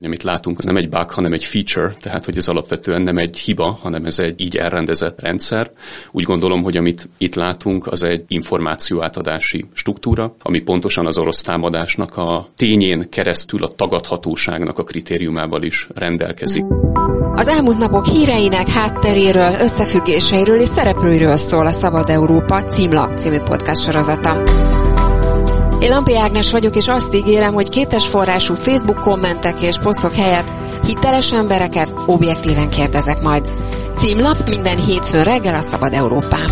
Amit látunk, az nem egy bug, hanem egy feature, tehát hogy ez alapvetően nem egy hiba, hanem ez egy így elrendezett rendszer. Úgy gondolom, hogy amit itt látunk, az egy információátadási struktúra, ami pontosan az orosz támadásnak a tényén keresztül a tagadhatóságnak a kritériumával is rendelkezik. Az elmúlt napok híreinek hátteréről, összefüggéseiről és szereplőiről szól a Szabad Európa Címlap című podcast sorozata. Én Lampi Ágnes vagyok, és azt ígérem, hogy kétes forrású Facebook kommentek és posztok helyett hiteles embereket objektíven kérdezek majd. Címlap minden hétfőn reggel a Szabad Európán.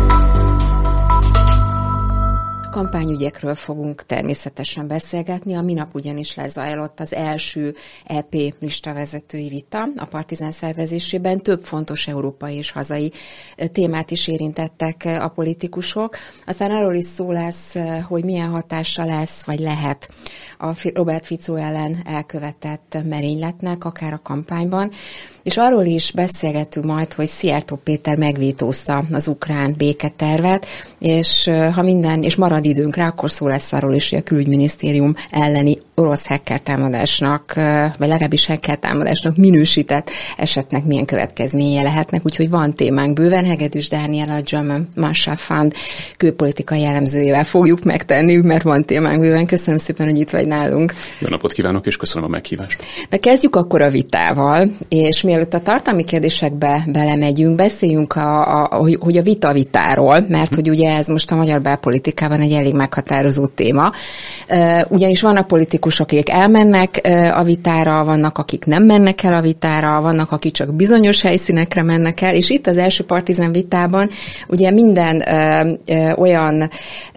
Kampányügyekről fogunk természetesen beszélgetni. A minap ugyanis lezajlott az első EP listavezetői vita a Partizán szervezésében. Több fontos európai és hazai témát is érintettek a politikusok. Aztán arról is szó lesz, hogy milyen hatása lesz, vagy lehet a Robert Fico ellen elkövetett merényletnek, akár a kampányban. És arról is beszélgetünk majd, hogy Szijjártó Péter megvétózta az ukrán béketervet, és ha minden, és marad időnk rá, akkor szó lesz arról is, hogy a külügyminisztérium elleni orosz hackertámadásnak, vagy legalábbis hackertámadásnak minősített esetnek milyen következménye lehetnek, úgyhogy van témánk bőven. Hegedűs Dániel, a German Marshall Fund külpolitikai jellemzőjével fogjuk megtenni, mert van témánk bőven. Köszönöm szépen, hogy itt vagy nálunk. Jó napot kívánok, és köszönöm a meghívást. De kezdjük akkor a vitával, és mielőtt a tartalmi kérdésekbe belemegyünk, beszéljünk hogy a vitáról, mert hogy ugye ez most a magyar belpolitikában egy elég meghatározó téma. Ugyanis vannak politikusok, akik elmennek a vitára, vannak, akik nem mennek el a vitára, vannak, akik csak bizonyos helyszínekre mennek el, és itt az első Partizán vitában ugye minden olyan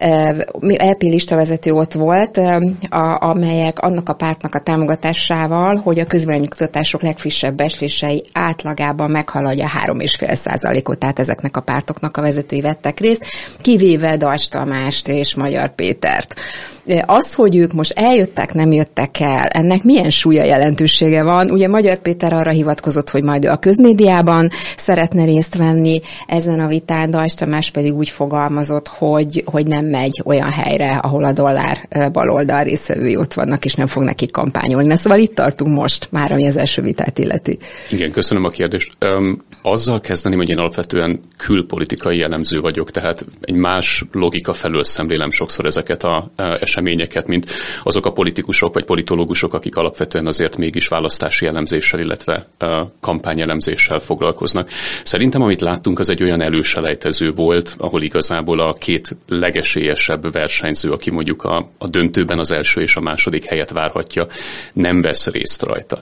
EP listavezető ott volt, amelyek annak a pártnak a támogatásával, hogy a közvéleménykutatások legfrissebb becslései átlagában meghaladja 3,5%-ot, tehát ezeknek a pártoknak a vezetői vettek részt, kivéve Deutsch Tamást és Magyar Pétert. Az, hogy ők most eljöttek, nem jöttek el, ennek milyen súlya, jelentősége van? Ugye Magyar Péter arra hivatkozott, hogy majd ő a közmédiában szeretne részt venni ezen a vitán, Deutsch Tamás pedig úgy fogalmazott, hogy nem megy olyan helyre, ahol a dollár baloldal részvevői ott vannak, és nem fog nekik kampányolni. Szóval itt tartunk most, már ami az első vitát illeti. Igen, köszönöm a kérdést. Azzal kezdeném, hogy én alapvetően külpolitikai jellemző vagyok, tehát egy más logika felől szemlélem sokszor ezeket az eseményeket, mint azok a politikusok vagy politológusok, akik alapvetően azért mégis választási elemzéssel, illetve kampányelemzéssel foglalkoznak. Szerintem, amit láttunk, az egy olyan előselejtező volt, ahol igazából a két legesélyesebb versenyző, aki mondjuk a döntőben az első és a második helyet várhatja, nem vesz részt rajta.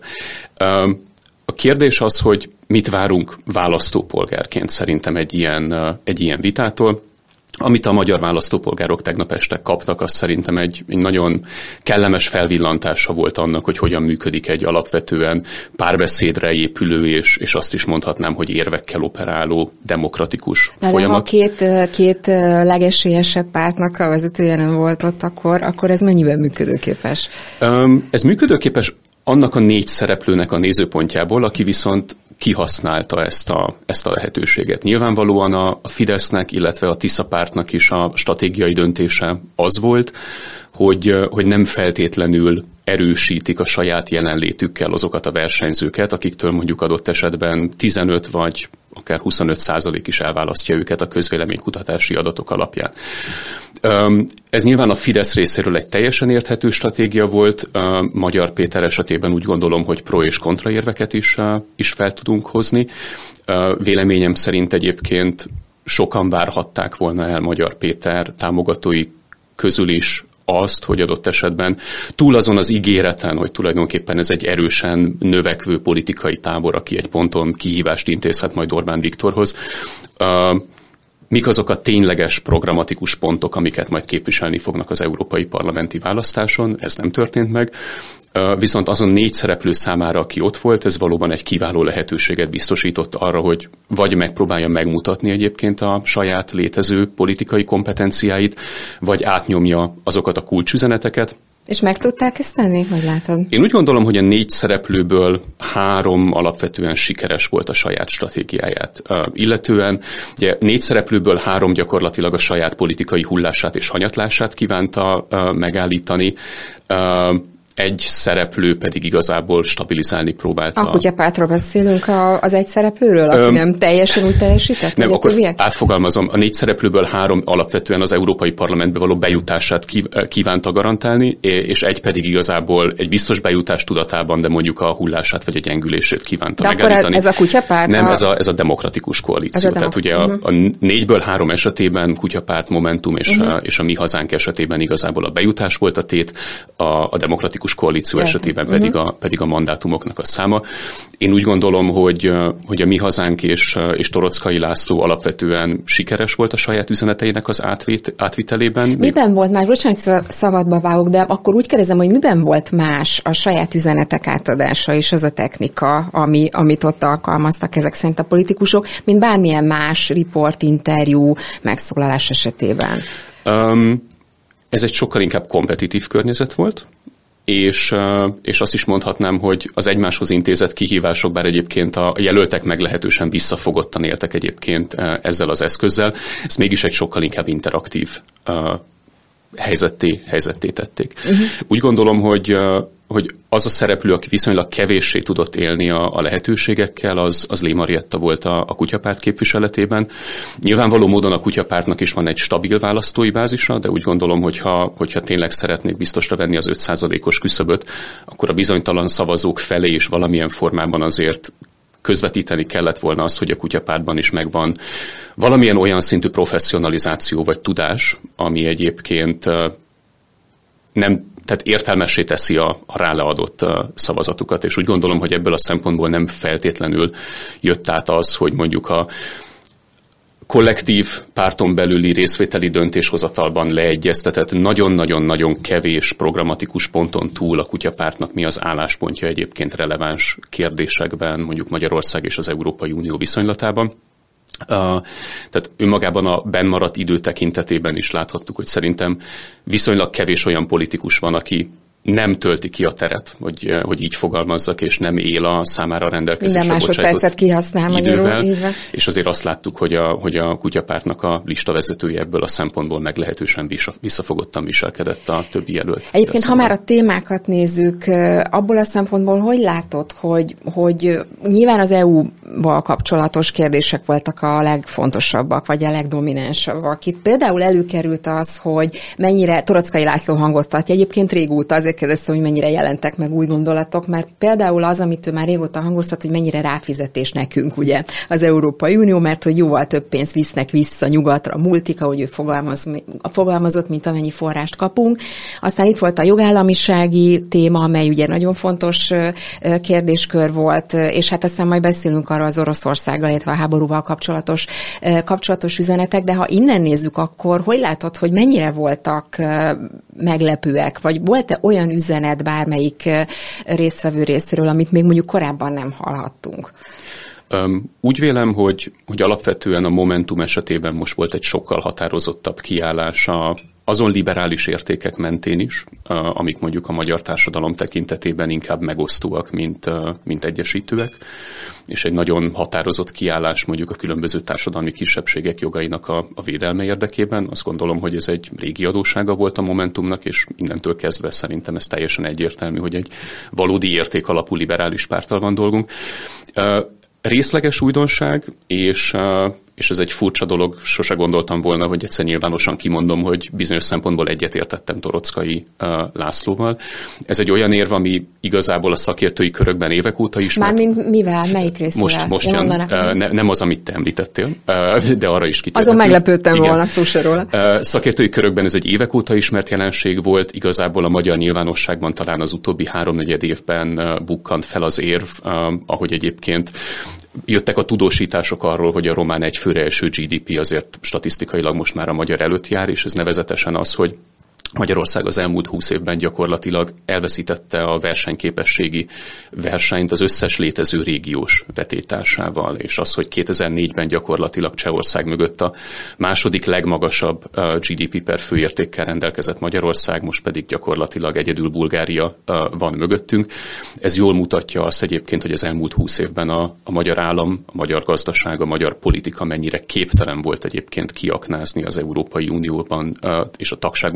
A kérdés az, hogy mit várunk választópolgárként szerintem egy ilyen vitától. Amit a magyar választópolgárok tegnap este kaptak, az szerintem egy nagyon kellemes felvillantása volt annak, hogy hogyan működik egy alapvetően párbeszédre épülő, és azt is mondhatnám, hogy érvekkel operáló demokratikus folyamat. Ha két legesélyesebb pártnak a vezetője nem volt ott, akkor ez mennyiben működőképes? Ez működőképes annak a 4 szereplőnek a nézőpontjából, aki viszont kihasználta ezt a lehetőséget. Nyilvánvalóan a Fidesznek, illetve a Tisza pártnak is a stratégiai döntése az volt, hogy nem feltétlenül erősítik a saját jelenlétükkel azokat a versenyzőket, akiktől mondjuk adott esetben 15 vagy akár 25% is elválasztja őket a közvéleménykutatási adatok alapján. Ez nyilván a Fidesz részéről egy teljesen érthető stratégia volt. Magyar Péter esetében úgy gondolom, hogy pro és kontra érveket is fel tudunk hozni. Véleményem szerint egyébként sokan várhatták volna el Magyar Péter támogatói közül is azt, hogy adott esetben túl azon az ígéreten, hogy tulajdonképpen ez egy erősen növekvő politikai tábor, aki egy ponton kihívást intézhet majd Orbán Viktorhoz, mik azok a tényleges programatikus pontok, amiket majd képviselni fognak az európai parlamenti választáson, ez nem történt meg. Viszont azon 4 szereplő számára, aki ott volt, ez valóban egy kiváló lehetőséget biztosított arra, hogy vagy megpróbálja megmutatni egyébként a saját létező politikai kompetenciáit, vagy átnyomja azokat a kulcsüzeneteket. És meg tudták ezt tenni, hogy látod? Én úgy gondolom, hogy a 4 szereplőből 3 alapvetően sikeres volt a saját stratégiáját illetően. Ugye 4 szereplőből 3 gyakorlatilag a saját politikai hullását és hanyatlását kívánta megállítani. egy szereplő pedig igazából stabilizálni próbálta. A kutyapártról beszélünk az egy szereplőről, aki nem teljesen úgy teljesített? Nem, akkor átfogalmazom. A 4 szereplőből 3 alapvetően az Európai Parlamentbe való bejutását kívánta garantálni, és egy pedig igazából egy biztos bejutás tudatában, de mondjuk a hullását vagy a gyengülését kívánta de megállítani. Ez a kutyapárt? Nem, ez a demokratikus koalíció. Tehát ugye a 4-ből 3 esetében kutyapárt, Momentum és a Mi Hazánk esetében igazából a bejutás volt a tét, a demokratikus koalíció esetében pedig a mandátumoknak a száma. Én úgy gondolom, hogy a Mi Hazánk és Toroczkai László alapvetően sikeres volt a saját üzeneteinek az átvitelében. Miben volt más? Bocsánat, szabadba vágok, de akkor úgy kérdezem, hogy miben volt más a saját üzenetek átadása és az a technika, amit ott alkalmaztak ezek szerint a politikusok, mint bármilyen más riport, interjú, megszólalás esetében? Ez egy sokkal inkább kompetitív környezet volt, és azt is mondhatnám, hogy az egymáshoz intézett kihívások, bár egyébként a jelöltek meglehetősen visszafogottan éltek egyébként ezzel az eszközzel, ezt mégis egy sokkal inkább interaktív helyzetté tették. Úgy gondolom, hogy az a szereplő, aki viszonylag kevéssé tudott élni a lehetőségekkel, az Lé Marietta volt a kutyapárt képviseletében. Nyilvánvaló módon a kutyapártnak is van egy stabil választói bázisa, de úgy gondolom, hogyha tényleg szeretnék biztosra venni az 5%-os küszöböt, akkor a bizonytalan szavazók felé is valamilyen formában azért közvetíteni kellett volna az, hogy a kutyapártban is megvan valamilyen olyan szintű professzionalizáció vagy tudás, ami egyébként tehát értelmessé teszi a ráleadott szavazatukat, és úgy gondolom, hogy ebből a szempontból nem feltétlenül jött át az, hogy mondjuk a kollektív párton belüli részvételi döntéshozatalban leegyeztetett nagyon-nagyon-nagyon kevés programatikus ponton túl a kutyapártnak mi az álláspontja egyébként releváns kérdésekben, mondjuk Magyarország és az Európai Unió viszonylatában. Tehát önmagában a bennmaradt idő tekintetében is láthattuk, hogy szerintem viszonylag kevés olyan politikus van, aki nem tölti ki a teret, hogy így fogalmazzak, és nem él a számára rendelkezésre másodpercet kihasznál idővel. És azért azt láttuk, hogy a kutyapártnak a listavezetője ebből a szempontból meglehetősen visszafogottan viselkedett a többi jelölt. Egyébként, ha már a témákat nézzük, abból a szempontból hogy látod, hogy nyilván az EU-val kapcsolatos kérdések voltak a legfontosabbak, vagy a legdominánsabbak. Itt például előkerült az, hogy mennyire Toroczkai László hangoztatja, egyébként régóta azért kérdeztem, hogy mennyire jelentek meg új gondolatok, mert például az, amit ő már régóta hangoztat, hogy mennyire ráfizetés nekünk, ugye, az Európai Unió, mert hogy jóval több pénzt visznek vissza nyugatra a multik, ahogy ő fogalmazott, mint amennyi forrást kapunk. Aztán itt volt a jogállamisági téma, amely ugye nagyon fontos kérdéskör volt, és hát aztán majd beszélünk arra az Oroszországgal, illetve a háborúval kapcsolatos üzenetek, de ha innen nézzük, akkor hogy látod, hogy mennyire voltak meglepőek, vagy volt-e olyan üzenet bármelyik résztvevő részéről, amit még mondjuk korábban nem hallhattunk? Úgy vélem, hogy alapvetően a Momentum esetében most volt egy sokkal határozottabb kiállása azon liberális értékek mentén is, amik mondjuk a magyar társadalom tekintetében inkább megosztóak, mint egyesítőek, és egy nagyon határozott kiállás mondjuk a különböző társadalmi kisebbségek jogainak a védelme érdekében. Azt gondolom, hogy ez egy régi adóssága volt a Momentumnak, és innentől kezdve szerintem ez teljesen egyértelmű, hogy egy valódi értékalapú liberális párttal van dolgunk. Részleges újdonság, és ez egy furcsa dolog, sose gondoltam volna, hogy egyszer nyilvánosan kimondom, hogy bizonyos szempontból egyetértettem Toroczkai Lászlóval. Ez egy olyan érv, ami igazából a szakértői körökben évek óta ismert. Mármint mivel? Melyik részével? Most jön, nem az, amit te említettél, de arra is kitérhetünk. Azon meglepődtem volna, szó se róla. Szakértői körökben ez egy évek óta ismert jelenség volt, igazából a magyar nyilvánosságban talán az utóbbi 3-4 évben bukkant fel az érv, ahogy egyébként jöttek a tudósítások arról, hogy a román egyfőre eső GDP azért statisztikailag most már a magyar előtt jár, és ez nevezetesen az, hogy Magyarország az elmúlt 20 évben gyakorlatilag elveszítette a versenyképességi versenyt az összes létező régiós vetétársával, és az, hogy 2004-ben gyakorlatilag Csehország mögött a második legmagasabb GDP per főértékkel rendelkezett Magyarország, most pedig gyakorlatilag egyedül Bulgária van mögöttünk. Ez jól mutatja azt egyébként, hogy az elmúlt 20 évben a magyar állam, a magyar gazdaság, a magyar politika mennyire képtelen volt egyébként kiaknázni az Európai Unióban és a tagságunkban rejlő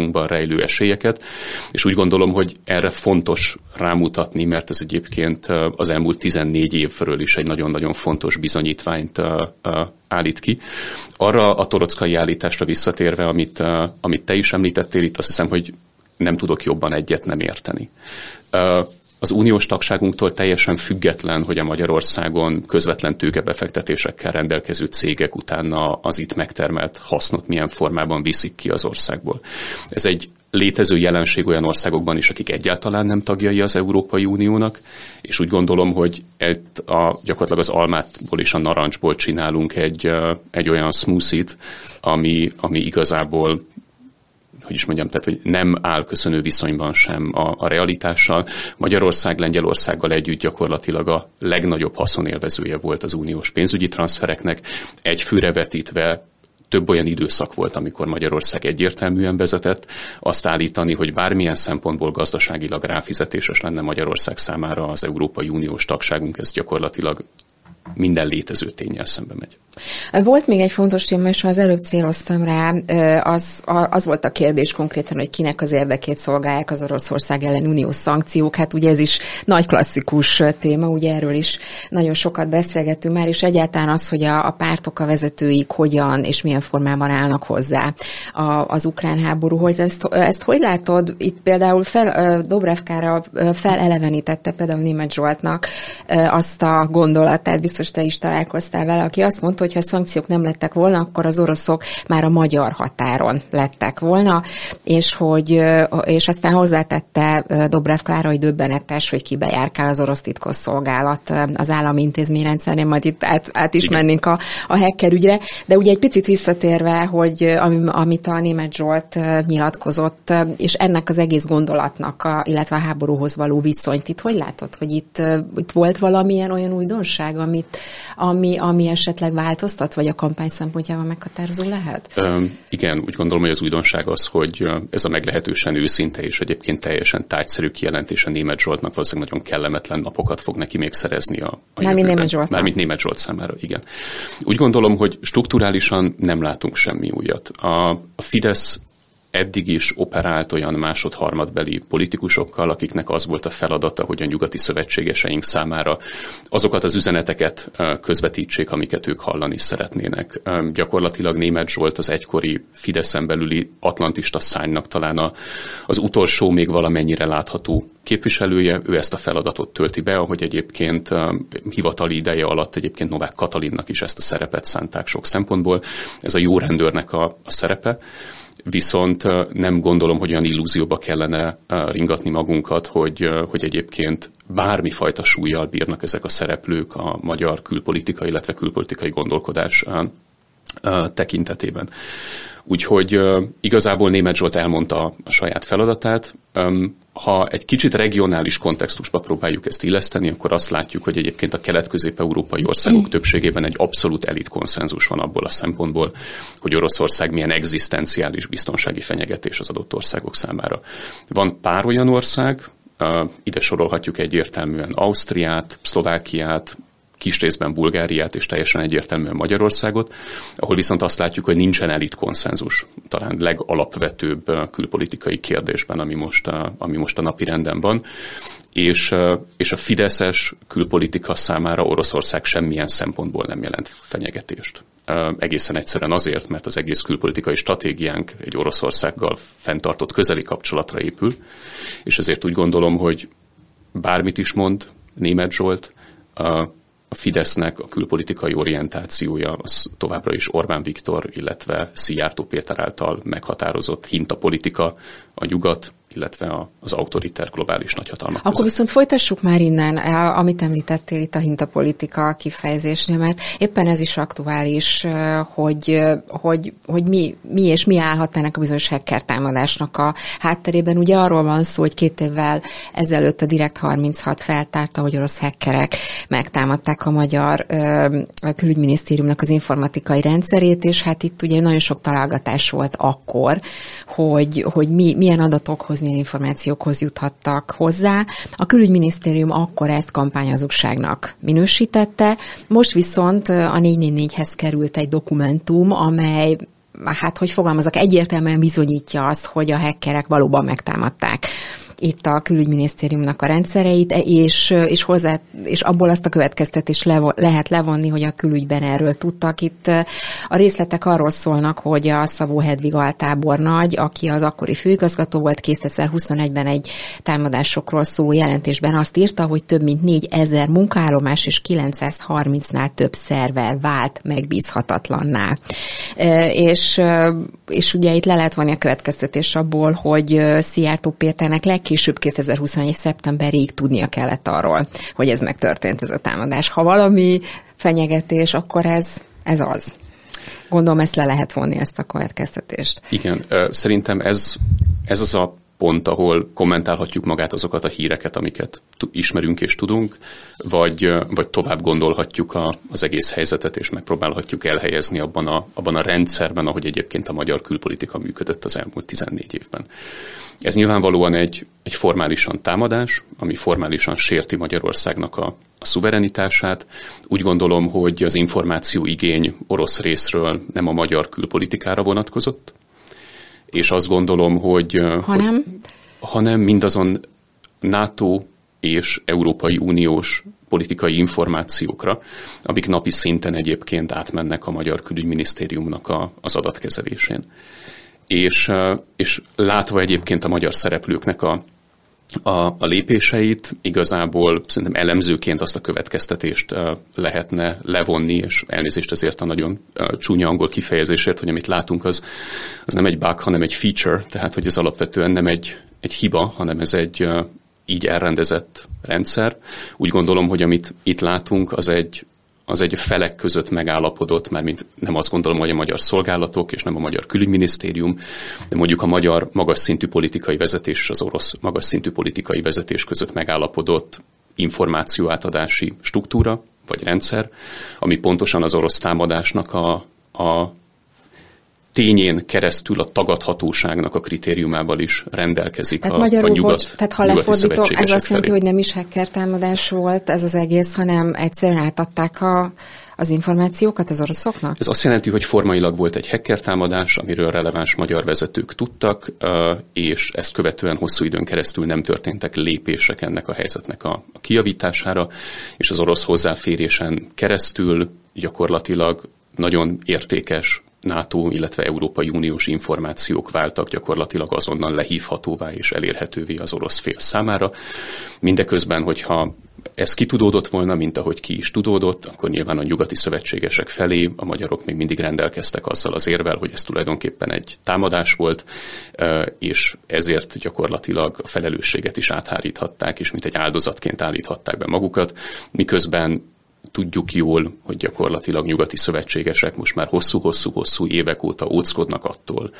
rejlő esélyeket, és úgy gondolom, hogy erre fontos rámutatni, mert ez egyébként az elmúlt 14 évről is egy nagyon-nagyon fontos bizonyítványt állít ki. Arra a torockai állításra visszatérve, amit te is említettél itt, azt hiszem, hogy nem tudok jobban egyet nem érteni. Az uniós tagságunktól teljesen független, hogy a Magyarországon közvetlen tőkebefektetésekkel rendelkező cégek utána az itt megtermelt hasznot milyen formában viszik ki az országból. Ez egy létező jelenség olyan országokban is, akik egyáltalán nem tagjai az Európai Uniónak, és úgy gondolom, hogy gyakorlatilag az almátból és a narancsból csinálunk egy olyan smoothie-t, ami igazából, hogy is mondjam, tehát hogy nem áll köszönő viszonyban sem a realitással. Magyarország Lengyelországgal együtt gyakorlatilag a legnagyobb haszonélvezője volt az uniós pénzügyi transfereknek, egy főre vetítve több olyan időszak volt, amikor Magyarország egyértelműen vezetett. Azt állítani, hogy bármilyen szempontból gazdaságilag ráfizetéses lenne Magyarország számára az Európai Uniós tagságunk, ez gyakorlatilag minden létező ténnyel szembe megy. Volt még egy fontos téma, és az előbb céloztam rá, az volt a kérdés konkrétan, hogy kinek az érdekét szolgálják az Oroszország ellen uniós szankciók. Hát ugye ez is nagy klasszikus téma, ugye erről is nagyon sokat beszélgettünk már, és egyáltalán az, hogy a pártok, a vezetőik hogyan és milyen formában állnak hozzá az ukrán háborúhoz. Ezt hogy látod? Itt például Dobrev-Klára felelevenítette például Németh Zsoltnak azt a gondolatát, biztos te is találkoztál vele, aki azt mondta, hogy ha szankciók nem lettek volna, akkor az oroszok már a magyar határon lettek volna, és aztán hozzátette Dobrev-Klára, hogy döbbenetes, hogy kibejárkál az orosz titkosszolgálat az állami intézményrendszerén, majd itt át is mennénk a hacker ügyre, de ugye egy picit visszatérve, hogy amit a Németh Zsolt nyilatkozott, és ennek az egész gondolatnak, illetve a háborúhoz való viszonyt, itt hogy látod, hogy itt volt valamilyen olyan újdonság, ami esetleg változtat, vagy a kampány szempontjában meghatározó lehet? Igen, úgy gondolom, hogy az újdonság az, hogy ez a meglehetősen őszinte és egyébként teljesen tárgyszerű kijelentése Németh Zsoltnak valószínűleg nagyon kellemetlen napokat fog neki még szerezni a Mármint Németh Zsoltnak. Mármint Németh Zsolt számára, igen. Úgy gondolom, hogy strukturálisan nem látunk semmi újat. A Fidesz eddig is operált olyan másod-harmadbeli politikusokkal, akiknek az volt a feladata, hogy a nyugati szövetségeseink számára azokat az üzeneteket közvetítsék, amiket ők hallani szeretnének. Gyakorlatilag Németh Zsolt az egykori Fideszen belüli atlantista szárnynak talán az utolsó még valamennyire látható képviselője, ő ezt a feladatot tölti be, ahogy egyébként hivatali ideje alatt egyébként Novák Katalinnak is ezt a szerepet szánták sok szempontból. Ez a jó rendőrnek a szerepe. Viszont nem gondolom, hogy olyan illúzióba kellene ringatni magunkat, hogy egyébként bármifajta súllyal bírnak ezek a szereplők a magyar külpolitika, illetve külpolitikai gondolkodás tekintetében. Úgyhogy igazából Németh Zsolt elmondta a saját feladatát. Ha egy kicsit regionális kontextusba próbáljuk ezt illeszteni, akkor azt látjuk, hogy egyébként a kelet-közép-európai országok többségében egy abszolút elit konszenzus van abból a szempontból, hogy Oroszország milyen egzisztenciális biztonsági fenyegetés az adott országok számára. Van pár olyan ország, ide sorolhatjuk egyértelműen Ausztriát, Szlovákiát, kis részben Bulgáriát és teljesen egyértelműen Magyarországot, ahol viszont azt látjuk, hogy nincsen elit konszenzus, talán legalapvetőbb külpolitikai kérdésben, ami most a napirenden van, és a fideszes külpolitika számára Oroszország semmilyen szempontból nem jelent fenyegetést. Egészen egyszerűen azért, mert az egész külpolitikai stratégiánk egy Oroszországgal fenntartott közeli kapcsolatra épül, és ezért úgy gondolom, hogy bármit is mond Németh Zsolt, a Fidesznek a külpolitikai orientációja az továbbra is Orbán Viktor, illetve Szijjártó Péter által meghatározott hintapolitika, a nyugat, illetve az autoriter globális nagyhatalmak között. Akkor viszont folytassuk már innen, amit említettél itt a hintapolitika kifejezésnél, mert éppen ez is aktuális, hogy mi és mi állhat ennek a bizonyos hacker támadásnak a hátterében. Ugye arról van szó, hogy 2 évvel ezelőtt a Direkt36 feltárta, hogy orosz hackerek megtámadták a magyar külügyminisztériumnak az informatikai rendszerét, és hát itt ugye nagyon sok találgatás volt akkor, hogy milyen adatokhoz, milyen információkhoz juthattak hozzá. A külügyminisztérium akkor ezt kampányhazugságnak minősítette, most viszont a 444-hez került egy dokumentum, amely hát hogy fogalmazok, egyértelműen bizonyítja azt, hogy a hackerek valóban megtámadták itt a külügyminisztériumnak a rendszereit, és abból azt a következtetést lehet levonni, hogy a külügyben erről tudtak. Itt a részletek arról szólnak, hogy a Szabó Hedvig altábornagy, aki az akkori főigazgató volt, 2021-ben egy támadásokról szóló jelentésben azt írta, hogy több mint 4000 munkaállomás és 930-nál több szerver vált megbízhatatlanná. És ugye itt le lehet vonni a következtetés abból, hogy Szijjártó Péternek legkésőbb 2021. szeptemberig tudnia kellett arról, hogy ez megtörtént, ez a támadás. Ha valami fenyegetés, akkor ez az. Gondolom, ezt le lehet vonni, ezt a következtetést. Igen, szerintem ez az a pont, ahol kommentálhatjuk magát azokat a híreket, amiket ismerünk és tudunk, vagy tovább gondolhatjuk az egész helyzetet, és megpróbálhatjuk elhelyezni abban a rendszerben, ahogy egyébként a magyar külpolitika működött az elmúlt 14 évben. Ez nyilvánvalóan egy formálisan támadás, ami formálisan sérti Magyarországnak a szuverenitását. Úgy gondolom, hogy az információ igény orosz részről nem a magyar külpolitikára vonatkozott, és azt gondolom, hogy hanem mindazon NATO és Európai Uniós politikai információkra, amik napi szinten egyébként átmennek a magyar külügyminisztériumnak az adatkezelésén. És látva egyébként a magyar szereplőknek a lépéseit, igazából szerintem elemzőként azt a következtetést lehetne levonni, és elnézést ezért a nagyon csúnya angol kifejezésért, hogy amit látunk, az nem egy bug, hanem egy feature, tehát hogy ez alapvetően nem egy hiba, hanem ez egy így elrendezett rendszer. Úgy gondolom, hogy amit itt látunk, az egy felek között megállapodott, mármint nem azt gondolom, hogy a magyar szolgálatok és nem a magyar külügyminisztérium, de mondjuk a magyar magas szintű politikai vezetés és az orosz magas szintű politikai vezetés között megállapodott információátadási struktúra vagy rendszer, ami pontosan az orosz támadásnak a tényén keresztül a tagadhatóságnak a kritériumával is rendelkezik. Tehát magyarul, tehát ha lefordítom, ez azt jelenti, hogy nem is hacker támadás volt ez az egész, hanem egyszerűen átadták az információkat az oroszoknak? Ez azt jelenti, hogy formailag volt egy hacker támadás, amiről releváns magyar vezetők tudtak, és ezt követően hosszú időn keresztül nem történtek lépések ennek a helyzetnek a kijavítására, és az orosz hozzáférésen keresztül gyakorlatilag nagyon értékes NATO, illetve Európai Uniós információk váltak gyakorlatilag azonnal lehívhatóvá és elérhetővé az orosz fél számára. Mindeközben, hogyha ez kitudódott volna, mint ahogy ki is tudódott, akkor nyilván a nyugati szövetségesek felé a magyarok még mindig rendelkeztek azzal az érvel, hogy ez tulajdonképpen egy támadás volt, és ezért gyakorlatilag a felelősséget is átháríthatták, és mint egy áldozatként állíthatták be magukat, miközben tudjuk jól, hogy gyakorlatilag nyugati szövetségesek most már hosszú-hosszú évek óta óckodnak attól,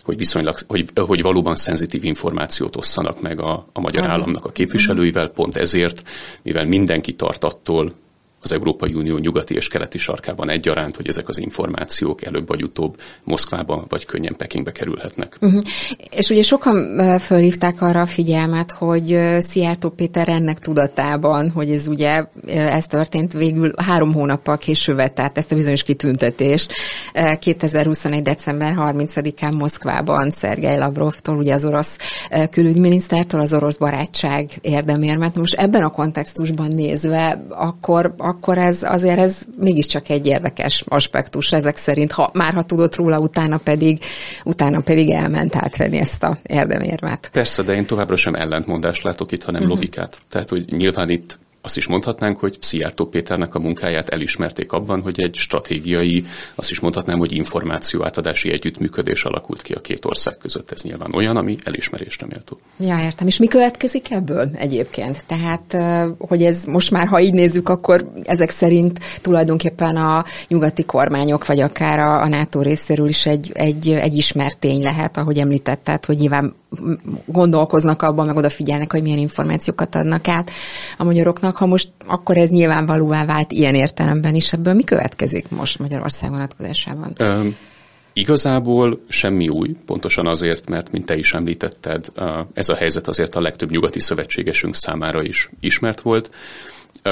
hogy valóban szenzitív információt osszanak meg a magyar államnak a képviselőivel, pont ezért, mivel mindenki tart attól az Európai Unió nyugati és keleti sarkában egyaránt, hogy ezek az információk előbb vagy utóbb Moszkvába vagy könnyen Pekingbe kerülhetnek. És ugye sokan fölhívták arra a figyelmet, hogy Szijjártó Péter ennek tudatában, hogy ez történt végül 3 hónappal később vett át ezt a bizonyos kitüntetést 2021. december 30-án Moszkvában Szergej Lavrovtól, ugye az orosz külügyminisztertől, az orosz barátság érdemérmet. Most ebben a kontextusban nézve, akkor ez mégiscsak egy érdekes aspektus ezek szerint, ha tudott róla, utána pedig elment átvenni ezt a érdemérmet. Persze, de én továbbra sem ellentmondást látok itt, hanem logikát. Tehát, hogy nyilván itt azt is mondhatnánk, hogy Szijjártó Péternek a munkáját elismerték abban, hogy egy stratégiai, azt is mondhatnám, hogy információátadási együttműködés alakult ki a két ország között. Ez nyilván olyan, ami elismerésre méltó. Ja, értem. És mi következik ebből egyébként? Tehát, hogy ez most már, ha így nézzük, akkor ezek szerint tulajdonképpen a nyugati kormányok, vagy akár a NATO részéről is egy ismert tény lehet, ahogy említetted, hogy nyilván gondolkoznak abban, meg odafigyelnek, hogy milyen információkat adnak át a magyaroknak. Ha most akkor ez nyilvánvalóvá vált ilyen értelemben is, ebből mi következik most Magyarország vonatkozásában? Igazából semmi új, pontosan azért, mert, mint te is említetted, ez a helyzet azért a legtöbb nyugati szövetségesünk számára is ismert volt.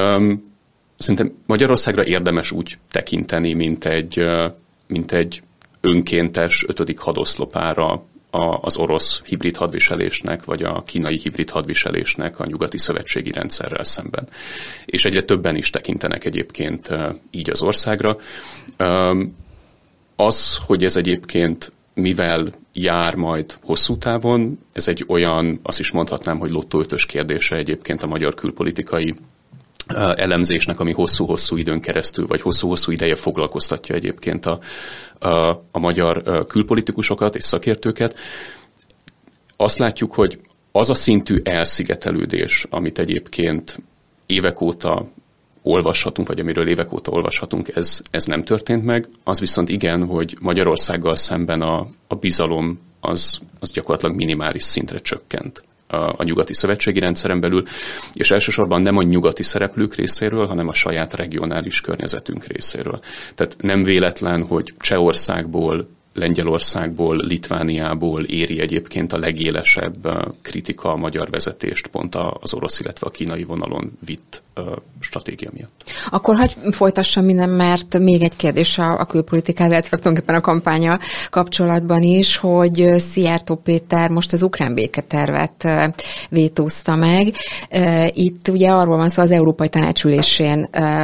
Szerintem Magyarországra érdemes úgy tekinteni, mint egy önkéntes 5. hadoszlopára az orosz hibrid hadviselésnek, vagy a kínai hibrid hadviselésnek a nyugati szövetségi rendszerrel szemben. És egyre többen is tekintenek egyébként így az országra. Az, hogy ez egyébként mivel jár majd hosszú távon, ez egy olyan, azt is mondhatnám, hogy lottó 5-ös kérdése egyébként a magyar külpolitikai elemzésnek, ami hosszú-hosszú időn keresztül, vagy hosszú-hosszú ideje foglalkoztatja egyébként a magyar külpolitikusokat és szakértőket. Azt látjuk, hogy az a szintű elszigetelődés, amit egyébként évek óta olvashatunk, vagy amiről évek óta olvashatunk, ez nem történt meg. Az viszont igen, hogy Magyarországgal szemben a bizalom az gyakorlatilag minimális szintre csökkent a nyugati szövetségi rendszeren belül, és elsősorban nem a nyugati szereplők részéről, hanem a saját regionális környezetünk részéről. Tehát nem véletlen, hogy Csehországból, Lengyelországból, Litvániából éri egyébként a legélesebb kritika a magyar vezetést pont az orosz, illetve a kínai vonalon vitt stratégia miatt. Akkor hagyj folytassam minden, mert még egy kérdés a külpolitikával, illetve tulajdonképpen a kampánnyal kapcsolatban is, hogy Szijjártó Péter most az ukrán béketervet vétózta meg. Itt ugye arról van szó, az Európai Tanács ülésén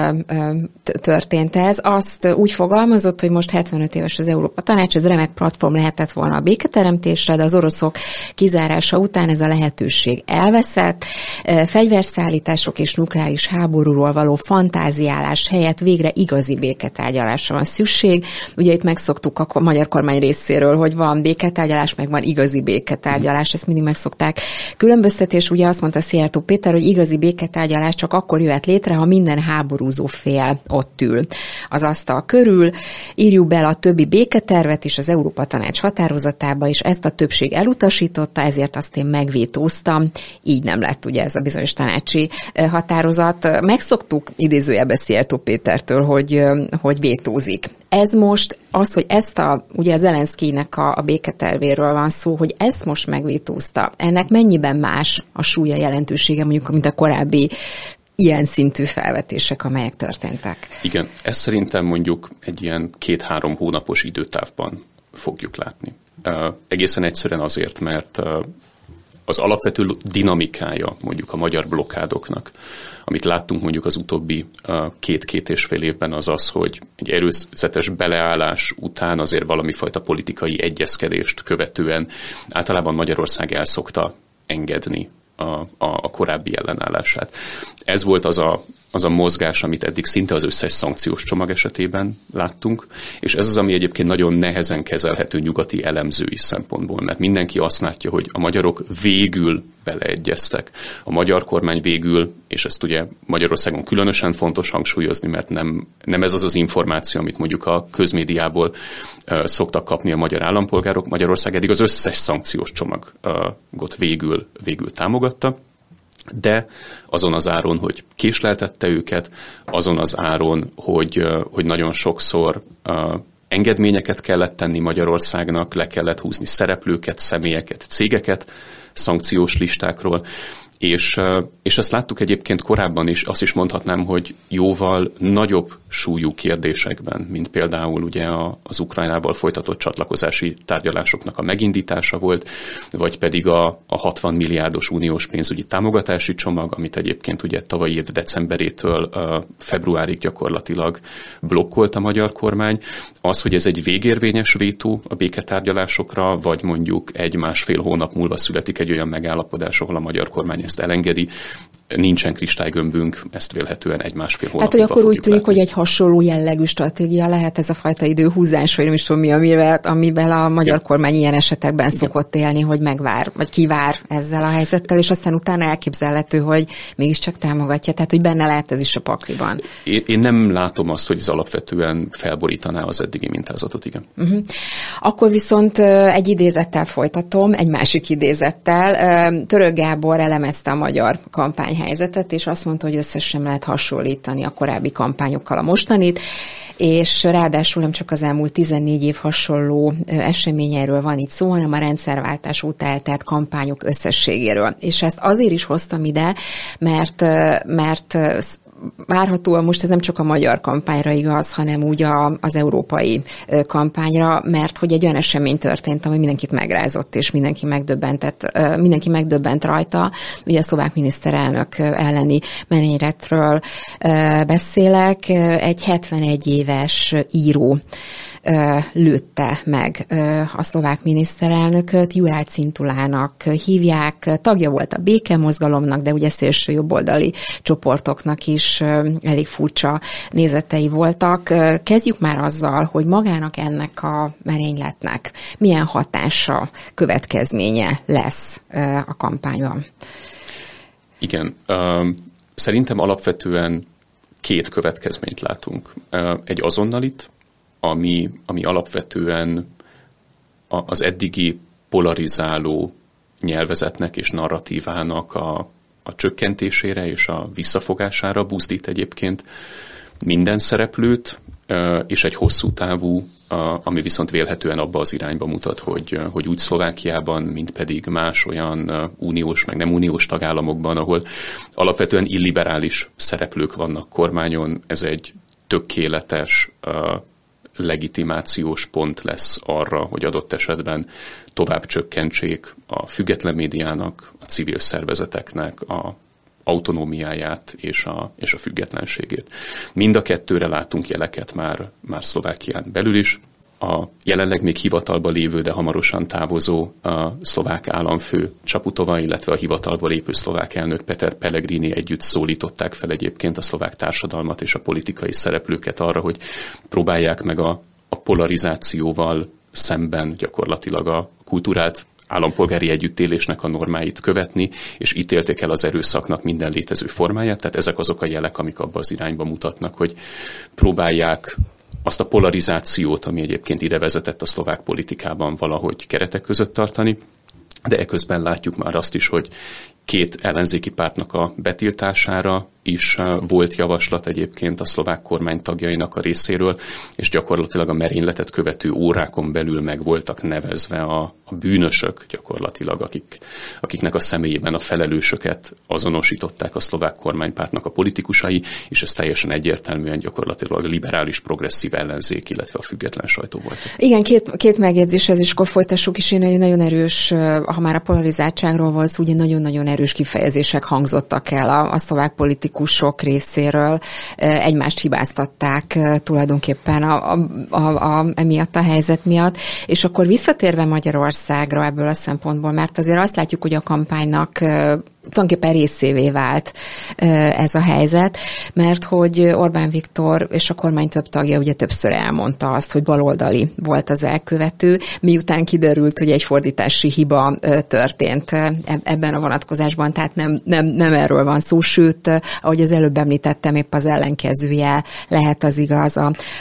történt ez. Azt úgy fogalmazott, hogy most 75 éves az Európa Tanács, ez remek platform lehetett volna a béketeremtésre, de az oroszok kizárása után ez a lehetőség elveszett. Fegyverszállítások és nukleáris háborúról való fantáziálás helyett végre igazi béketárgyalásra van szükség. Ugye itt megszoktuk a magyar kormány részéről, hogy van béketárgyalás, meg van igazi béketárgyalás, ezt mindig megszokták különböztetni, és ugye azt mondta Szijjártó Péter, hogy igazi béketárgyalás csak akkor jöhet létre, ha minden háborúzó fél ott ül az asztal körül. Írjuk bele a többi béketervet is az Európa Tanács határozatába, és ezt a többség elutasította, ezért azt én megvétóztam. Így nem lett ugye ez a bizonyos tanácsi határozat. Megszoktuk idézőjelbe Szijjártó Pétertől, hogy vétózik. Ez most az, hogy ugye Zelenszkijnek a béketervéről van szó, hogy ezt most megvétózta. Ennek mennyiben más a súlya, jelentősége, mondjuk, mint a korábbi ilyen szintű felvetések, amelyek történtek? Igen, ezt szerintem mondjuk egy ilyen 2-3 hónapos időtávban fogjuk látni. Egészen egyszerűen azért, mert az alapvető dinamikája mondjuk a magyar blokkádoknak, amit láttunk mondjuk az utóbbi 2-2,5 évben, az, hogy egy erőzetes beleállás után azért valami fajta politikai egyezkedést követően általában Magyarország el szokta engedni a korábbi ellenállását. Ez volt az a mozgás, amit eddig szinte az összes szankciós csomag esetében láttunk, és ez az, ami egyébként nagyon nehezen kezelhető nyugati elemzői szempontból, mert mindenki azt látja, hogy a magyarok végül beleegyeztek. A magyar kormány végül, és ezt ugye Magyarországon különösen fontos hangsúlyozni, mert nem ez az információ, amit mondjuk a közmédiából szoktak kapni a magyar állampolgárok. Magyarország eddig az összes szankciós csomagot végül támogatta, de azon az áron, hogy késleltette őket, azon az áron, hogy nagyon sokszor engedményeket kellett tenni Magyarországnak, le kellett húzni szereplőket, személyeket, cégeket szankciós listákról, és ezt láttuk egyébként korábban is, azt is mondhatnám, hogy jóval nagyobb súlyú kérdésekben, mint például ugye az Ukrajnával folytatott csatlakozási tárgyalásoknak a megindítása volt, vagy pedig a 60 milliárdos uniós pénzügyi támogatási csomag, amit egyébként ugye tavalyi év decemberétől februárig gyakorlatilag blokkolt a magyar kormány. Az, hogy ez egy végérvényes vétó a béketárgyalásokra, vagy mondjuk 1-1,5 hónap múlva születik egy olyan megállapodás, ahol a magyar kormány ezt elengedi, nincsen kristálygömbünk, ezt vélhetően 1-1,5 hónap. Hát, hogy akkor úgy tűnik, hogy egy hasonló jellegű stratégia lehet ez a fajta időhúzás, vagy nem is tudom mi, amivel a magyar kormány ilyen esetekben szokott élni, hogy megvár, vagy kivár ezzel a helyzettel, és aztán utána elképzelhető, hogy mégiscsak támogatja, tehát hogy benne lehet ez is a pakliban. Én nem látom azt, hogy ez alapvetően felborítaná az eddigi mintázatot, igen. Uh-huh. Akkor viszont egy idézettel folytatom, egy másik idézettel. Török Gábor elemezte a magyar kampányhelyzetet, és azt mondta, hogy összesen lehet hasonlítani a korábbi kampányokkal a mostanit, és ráadásul nem csak az elmúlt 14 év hasonló eseményeiről van itt szó, hanem a rendszerváltás óta eltelt kampányok összességéről. És ezt azért is hoztam ide, mert várhatóan most ez nem csak a magyar kampányra igaz, hanem úgy az európai kampányra, mert hogy egy olyan esemény történt, ami mindenkit megrázott, és mindenki megdöbbent rajta. Ugye a szlovák miniszterelnök elleni merényletről beszélek. Egy 71 éves író lőtte meg a szlovák miniszterelnököt, Juraj Cintulának hívják, tagja volt a békemozgalomnak, de ugye szélső jobboldali csoportoknak is elég furcsa nézetei voltak. Kezdjük már azzal, hogy magának ennek a merényletnek milyen hatása, következménye lesz a kampányban. Igen, szerintem alapvetően két következményt látunk. Egy azonnalit, ami alapvetően az eddigi polarizáló nyelvezetnek és narratívának a csökkentésére és a visszafogására buzdít egyébként minden szereplőt, és egy hosszú távú, ami viszont vélhetően abba az irányba mutat, hogy úgy Szlovákiában, mint pedig más olyan uniós, meg nem uniós tagállamokban, ahol alapvetően illiberális szereplők vannak kormányon, ez egy tökéletes legitimációs pont lesz arra, hogy adott esetben tovább csökkentsék a független médiának, a civil szervezeteknek a autonómiáját és a függetlenségét. Mind a kettőre látunk jeleket már Szlovákián belül is. A jelenleg még hivatalba lévő, de hamarosan távozó a szlovák államfő Čaputová, illetve a hivatalba lépő szlovák elnök Peter Pellegrini együtt szólították fel egyébként a szlovák társadalmat és a politikai szereplőket arra, hogy próbálják meg a polarizációval szemben gyakorlatilag a kulturált állampolgári együttélésnek a normáit követni, és ítélték el az erőszaknak minden létező formáját. Tehát ezek azok a jelek, amik abba az irányba mutatnak, hogy próbálják azt a polarizációt, ami egyébként ide vezetett a szlovák politikában, valahogy keretek között tartani, de eközben látjuk már azt is, hogy két ellenzéki pártnak a betiltására is volt javaslat egyébként a szlovák kormány tagjainak a részéről, és gyakorlatilag a merényletet követő órákon belül meg voltak nevezve a bűnösök gyakorlatilag, akiknek a személyében a felelősöket azonosították a szlovák kormánypártnak a politikusai, és ez teljesen egyértelműen gyakorlatilag liberális, progresszív ellenzék, illetve a független sajtó volt. Igen, két megjegyzéshez is akkor folytassuk is. Én nagyon erős, ha már a polarizáltságról volt szó, ugye nagyon-nagyon erős kifejezések hangzottak el a szlovák politikusok részéről, egymást hibáztatták tulajdonképpen emiatt a helyzet miatt, és akkor visszatérve Magyarországra ebből a szempontból, mert azért azt látjuk, hogy a kampánynak tulajdonképpen részévé vált ez a helyzet, mert hogy Orbán Viktor és a kormány több tagja ugye többször elmondta azt, hogy baloldali volt az elkövető, miután kiderült, hogy egy fordítási hiba történt ebben a vonatkozásban, tehát nem erről van szó, sőt, ahogy az előbb említettem, épp az ellenkezője lehet az igaz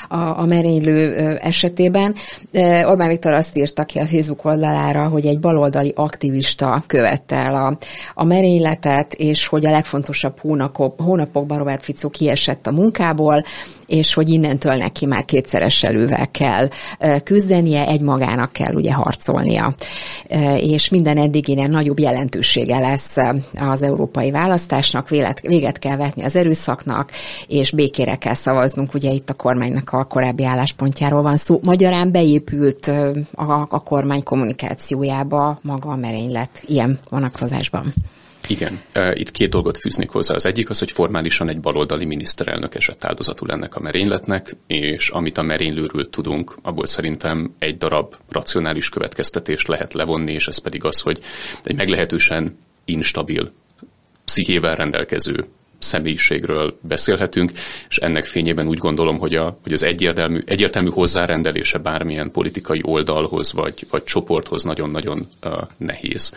a merénylő esetében. Orbán Viktor azt írta ki a Facebook oldalára, hogy egy baloldali aktivista követte el a merényletet, és hogy a legfontosabb hónapokban Robert Fico kiesett a munkából, és hogy innentől neki már kétszeres elővel kell küzdenie, egymagának kell ugye harcolnia. És minden eddiginél nagyobb jelentősége lesz az európai választásnak, véget kell vetni az erőszaknak, és békére kell szavaznunk, ugye itt a kormánynak a korábbi álláspontjáról van szó. Magyarán beépült a kormány kommunikációjába maga a merénylet ilyen vonatkozásban. Igen, itt két dolgot fűznék hozzá. Az egyik az, hogy formálisan egy baloldali miniszterelnök esett áldozatul ennek a merényletnek, és amit a merénylőről tudunk, abból szerintem egy darab racionális következtetést lehet levonni, és ez pedig az, hogy egy meglehetősen instabil pszichével rendelkező személyiségről beszélhetünk, és ennek fényében úgy gondolom, hogy az egyértelmű hozzárendelése bármilyen politikai oldalhoz vagy csoporthoz nagyon-nagyon nehéz.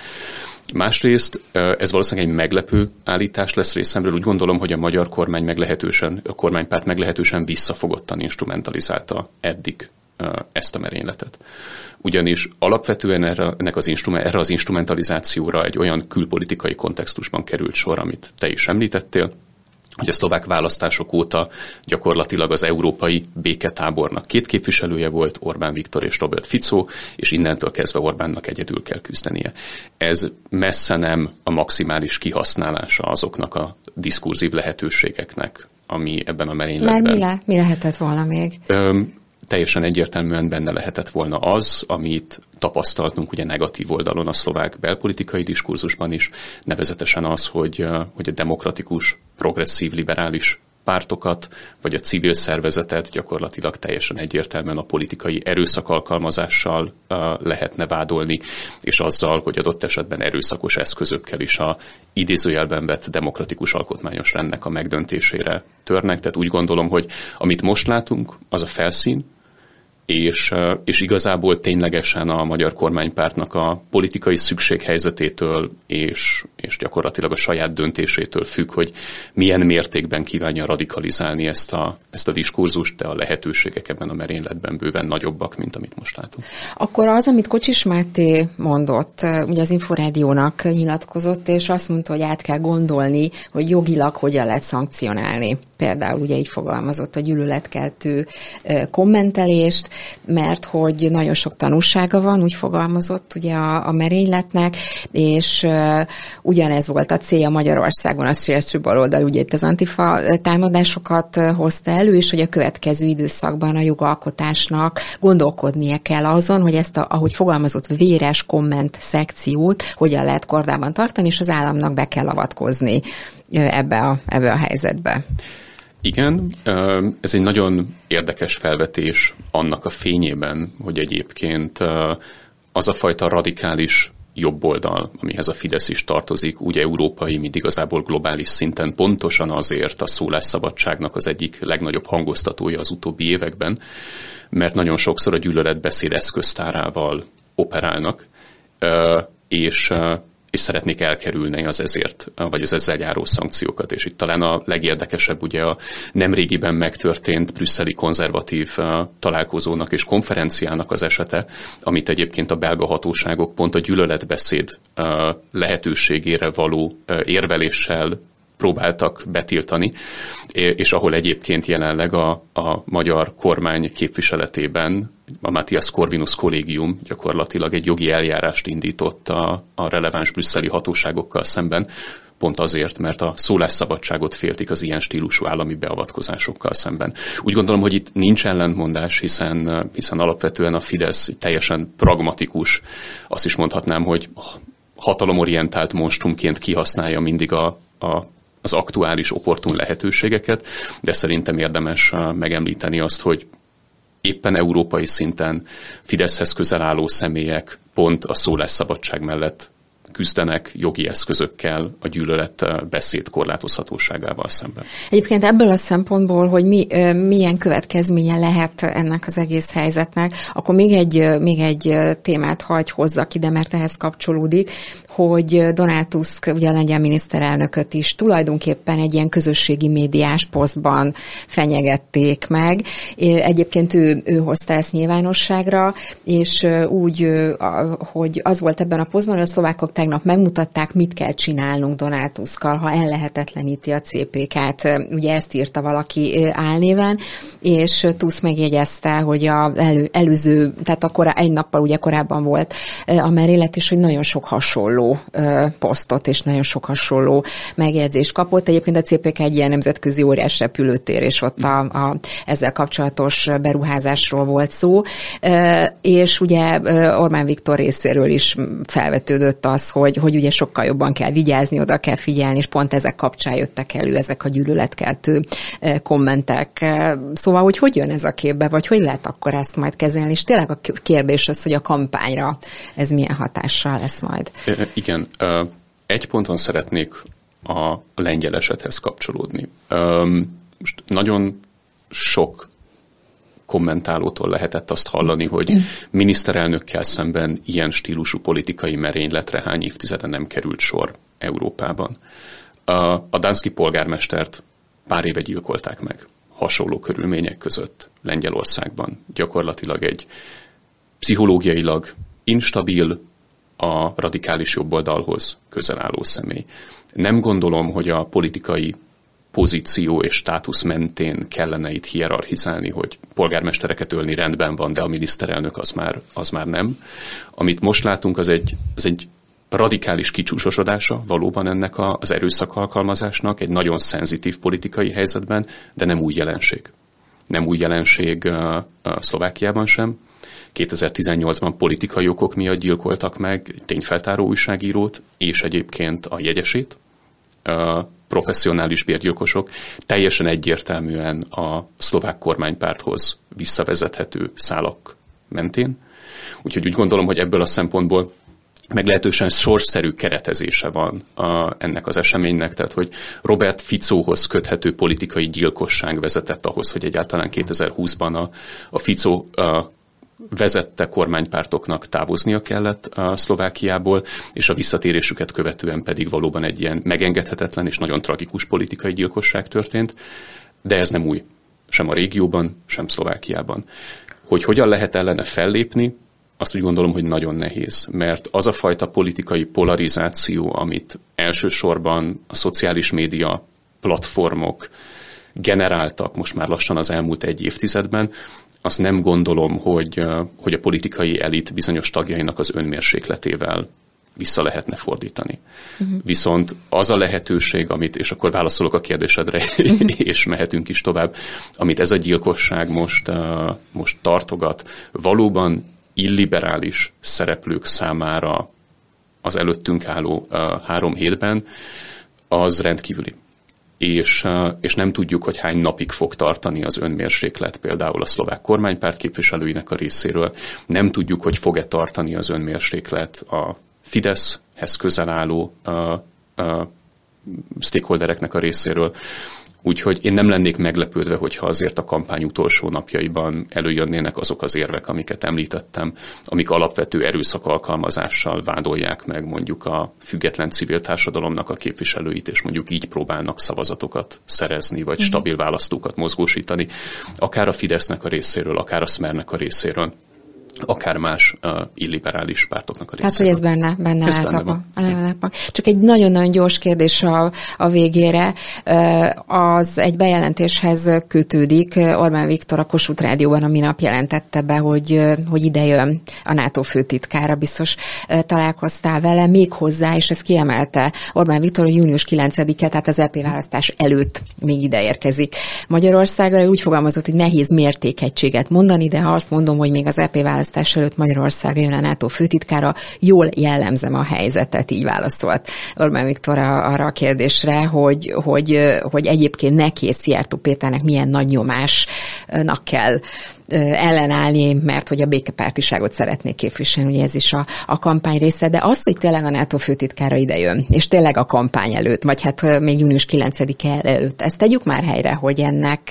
Másrészt ez valószínűleg egy meglepő állítás lesz részemről. Úgy gondolom, hogy a magyar kormány a kormánypárt meglehetősen visszafogottan instrumentalizálta eddig ezt a merényletet. Ugyanis alapvetően erre az instrumentalizációra egy olyan külpolitikai kontextusban került sor, amit te is említettél, hogy a szlovák választások óta gyakorlatilag az európai béketábornak két képviselője volt, Orbán Viktor és Robert Fico, és innentől kezdve Orbánnak egyedül kell küzdenie. Ez messze nem a maximális kihasználása azoknak a diskurzív lehetőségeknek, ami ebben a merényletben. Már mi lehetett volna még? Teljesen egyértelműen benne lehetett volna az, amit tapasztaltunk ugye negatív oldalon a szlovák belpolitikai diskurzusban is, nevezetesen az, hogy a demokratikus, progresszív, liberális pártokat, vagy a civil szervezetet gyakorlatilag teljesen egyértelműen a politikai erőszak alkalmazással lehetne vádolni, és azzal, hogy adott esetben erőszakos eszközökkel is a idézőjelben vett demokratikus alkotmányos rendnek a megdöntésére törnek. Tehát úgy gondolom, hogy amit most látunk, az a felszín, és igazából ténylegesen a magyar kormánypártnak a politikai szükséghelyzetétől és gyakorlatilag a saját döntésétől függ, hogy milyen mértékben kívánja radikalizálni ezt a diskurzust, de a lehetőségek ebben a merényletben bőven nagyobbak, mint amit most látunk. Akkor az, amit Kocsis Máté mondott, ugye az Inforádiónak nyilatkozott, és azt mondta, hogy át kell gondolni, hogy jogilag hogyan lehet szankcionálni. Például ugye így fogalmazott a gyűlöletkeltő kommentelést, mert hogy nagyon sok tanúsága van, úgy fogalmazott ugye a merényletnek, és ugyanez volt a célja Magyarországon, a szélső baloldal, ugye itt az antifa támadásokat hozta elő, és hogy a következő időszakban a jogalkotásnak gondolkodnia kell azon, hogy ezt ahogy fogalmazott, véres komment szekciót hogyan lehet kordában tartani, és az államnak be kell avatkozni ebbe a helyzetbe. Igen, ez egy nagyon érdekes felvetés annak a fényében, hogy egyébként az a fajta radikális jobboldal, amihez a Fidesz is tartozik, úgy európai, mint igazából globális szinten pontosan azért a szólásszabadságnak az egyik legnagyobb hangoztatója az utóbbi években, mert nagyon sokszor a gyűlöletbeszéd eszköztárával operálnak, és szeretnék elkerülni az ezért, vagy az ezzel járó szankciókat. És itt talán a legérdekesebb ugye a nemrégiben megtörtént brüsszeli konzervatív találkozónak és konferenciának az esete, amit egyébként a belga hatóságok pont a gyűlöletbeszéd lehetőségére való érveléssel próbáltak betiltani, és ahol egyébként jelenleg a magyar kormány képviseletében a Matthias Corvinus kollégium gyakorlatilag egy jogi eljárást indított a releváns brüsszeli hatóságokkal szemben, pont azért, mert a szólásszabadságot féltik az ilyen stílusú állami beavatkozásokkal szemben. Úgy gondolom, hogy itt nincs ellentmondás, hiszen alapvetően a Fidesz teljesen pragmatikus, azt is mondhatnám, hogy hatalomorientált monstrumként kihasználja mindig az aktuális, opportun lehetőségeket, de szerintem érdemes megemlíteni azt, hogy éppen európai szinten Fideszhez közel álló személyek pont a szólásszabadság mellett küzdenek jogi eszközökkel a gyűlöletbeszéd korlátozhatóságával szemben. Egyébként ebből a szempontból, hogy milyen következménye lehet ennek az egész helyzetnek, akkor még egy témát hagy hozzak ide, mert ehhez kapcsolódik, hogy Donald Tusk, ugye a lengyel miniszterelnököt is tulajdonképpen egy ilyen közösségi médiás posztban fenyegették meg. Egyébként ő hozta ezt nyilvánosságra, és úgy, hogy az volt ebben a posztban, hogy a szlovákok tegnap megmutatták, mit kell csinálnunk Donald Tuskkal, ha ellehetetleníti a CPK-t. Ugye ezt írta valaki álnéven, és Tusk megjegyezte, hogy az előző, tehát egy nappal ugye korábban volt a merénylet, és hogy nagyon sok hasonló posztot és nagyon sok hasonló megjegyzést kapott. Egyébként a CPK egy ilyen nemzetközi óriás repülőtér, és ott ezzel kapcsolatos beruházásról volt szó. És ugye Orbán Viktor részéről is felvetődött az, hogy ugye sokkal jobban kell vigyázni, oda kell figyelni, és pont ezek kapcsán jöttek elő ezek a gyűlöletkeltő kommentek. Szóval, hogy jön ez a képbe, vagy hogy lehet akkor ezt majd kezelni? És tényleg a kérdés az, hogy a kampányra ez milyen hatással lesz majd. Igen, egy ponton szeretnék a lengyel esethez kapcsolódni. Most nagyon sok kommentálótól lehetett azt hallani, hogy miniszterelnökkel szemben ilyen stílusú politikai merényletre hány évtizede nem került sor Európában. A danszki polgármestert pár éve gyilkolták meg hasonló körülmények között Lengyelországban. Gyakorlatilag egy pszichológiailag instabil, a radikális jobboldalhoz közel álló személy. Nem gondolom, hogy a politikai pozíció és státusz mentén kellene itt hierarchizálni, hogy polgármestereket ölni rendben van, de a miniszterelnök az már nem. Amit most látunk, az egy radikális kicsúcsosodása valóban ennek az erőszak alkalmazásnak egy nagyon szenzitív politikai helyzetben, de nem új jelenség. Nem új jelenség Szlovákiában sem. 2018-ban politikai okok miatt gyilkoltak meg tényfeltáró újságírót, és egyébként a jegyesét. Professzionális bérgyilkosok teljesen egyértelműen a szlovák kormánypárthoz visszavezethető szálak mentén. Úgyhogy úgy gondolom, hogy ebből a szempontból meglehetősen sorsszerű keretezése van ennek az eseménynek, tehát hogy Robert Ficóhoz köthető politikai gyilkosság vezetett ahhoz, hogy egyáltalán 2020-ban a Ficó vezette kormánypártoknak távoznia kellett a Szlovákiából, és a visszatérésüket követően pedig valóban egy ilyen megengedhetetlen és nagyon tragikus politikai gyilkosság történt, de ez nem új, sem a régióban, sem Szlovákiában. Hogy hogyan lehet ellene fellépni, azt úgy gondolom, hogy nagyon nehéz, mert az a fajta politikai polarizáció, amit elsősorban a szociális média platformok generáltak most már lassan az elmúlt egy évtizedben, azt nem gondolom, hogy a politikai elit bizonyos tagjainak az önmérsékletével vissza lehetne fordítani. Viszont az a lehetőség, amit, és akkor válaszolok a kérdésedre, és mehetünk is tovább, amit ez a gyilkosság most tartogat, valóban illiberális szereplők számára az előttünk álló 3 hétben, az rendkívüli. És nem tudjuk, hogy hány napig fog tartani az önmérséklet például a szlovák kormánypárt képviselőinek a részéről. Nem tudjuk, hogy fog-e tartani az önmérséklet a Fideszhez közel álló stakeholdereknek a részéről. Úgyhogy én nem lennék meglepődve, hogyha azért a kampány utolsó napjaiban előjönnének azok az érvek, amiket említettem, amik alapvető erőszak alkalmazással vádolják meg mondjuk a független civil társadalomnak a képviselőit, és mondjuk így próbálnak szavazatokat szerezni, vagy stabil választókat mozgósítani, akár a Fidesznek a részéről, akár a Smernek a részéről, akár más illiberális pártoknak a részéről. Tehát, hogy ez benne Csak egy nagyon-nagyon gyors kérdés a végére. Az egy bejelentéshez kötődik. Orbán Viktor a Kossuth Rádióban a minap jelentette be, hogy ide jön a NATO főtitkára. Biztos találkoztál vele még hozzá, és ezt kiemelte Orbán Viktor, hogy június 9-e, tehát az EP választás előtt még ide érkezik. Magyarországra úgy fogalmazott, hogy nehéz mértékegységet mondani, de ha azt mondom, hogy még az EP választás előtt Magyarországra jön a NATO főtitkára, jól jellemzem a helyzetet, így válaszolt Orbán Viktor arra a kérdésre, hogy egyébként neki és Szijjártó Péternek milyen nagy nyomásnak kell ellenállni, mert hogy a békepártiságot szeretnék képviselni, ugye ez is a kampány része, de az, hogy tényleg a NATO főtitkára ide jön, és tényleg a kampány előtt, vagy hát még június 9-e előtt, ezt tegyük már helyre, hogy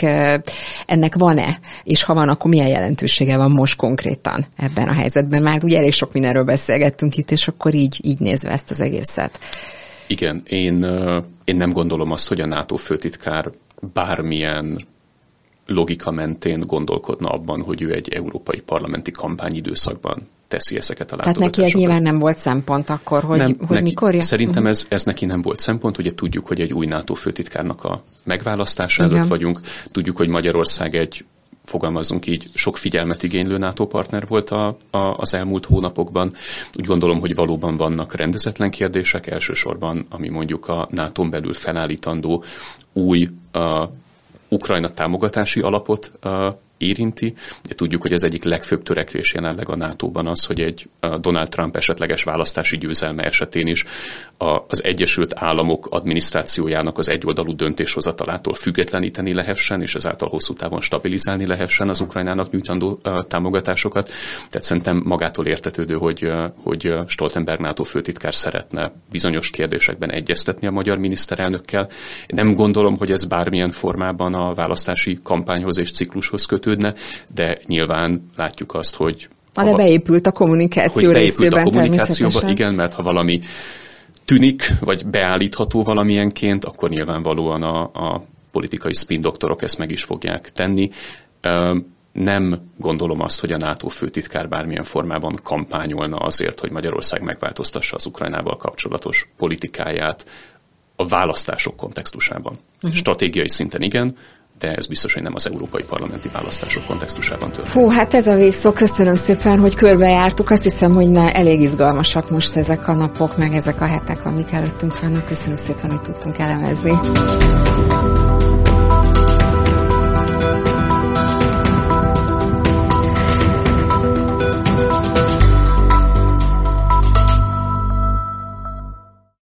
ennek van-e, és ha van, akkor milyen jelentősége van most konkrétan ebben a helyzetben, mert ugye elég sok mindenről beszélgettünk itt, és akkor így nézve ezt az egészet. Igen, én nem gondolom azt, hogy a NATO főtitkár bármilyen logika mentén gondolkodna abban, hogy ő egy európai parlamenti kampányidőszakban teszi ezeket a látogatásokat. Tehát neki ez nyilván nem volt szempont akkor, hogy mikor jön? Szerintem ez neki nem volt szempont, ugye tudjuk, hogy egy új NATO főtitkárnak a megválasztása előtt vagyunk, tudjuk, hogy Magyarország fogalmazzunk így, sok figyelmet igénylő NATO partner volt az elmúlt hónapokban. Úgy gondolom, hogy valóban vannak rendezetlen kérdések, elsősorban, ami mondjuk a NATO-n belül felállítandó új Ukrajna támogatási alapot érinti. Tudjuk, hogy az egyik legfőbb törekvés jelenleg a NATO-ban az, hogy egy Donald Trump esetleges választási győzelme esetén is az Egyesült Államok adminisztrációjának az egyoldalú döntéshozatalától függetleníteni lehessen, és ezáltal hosszú távon stabilizálni lehessen az Ukrajnának nyújtandó támogatásokat. Tehát szerintem magától értetődő, hogy Stoltenberg NATO főtitkár szeretne bizonyos kérdésekben egyeztetni a magyar miniszterelnökkel. Nem gondolom, hogy ez bármilyen formában a választási kampányhoz és ciklushoz kötődne, de nyilván látjuk azt, hogy de beépült a kommunikáció részében természetesen. Igen, mert ha valami tűnik, vagy beállítható valamilyenként, akkor nyilvánvalóan a politikai spin doktorok ezt meg is fogják tenni. Nem gondolom azt, hogy a NATO főtitkár bármilyen formában kampányolna azért, hogy Magyarország megváltoztassa az Ukrajnával kapcsolatos politikáját a választások kontextusában. Stratégiai szinten igen, de ez biztos, hogy nem az európai parlamenti választások kontextusában történik. Hú, hát ez a végszó. Köszönöm szépen, hogy körbejártuk. Azt hiszem, hogy elég izgalmasak most ezek a napok, meg ezek a hetek, amik előttünk vannak. Köszönöm szépen, hogy tudtunk elemezni.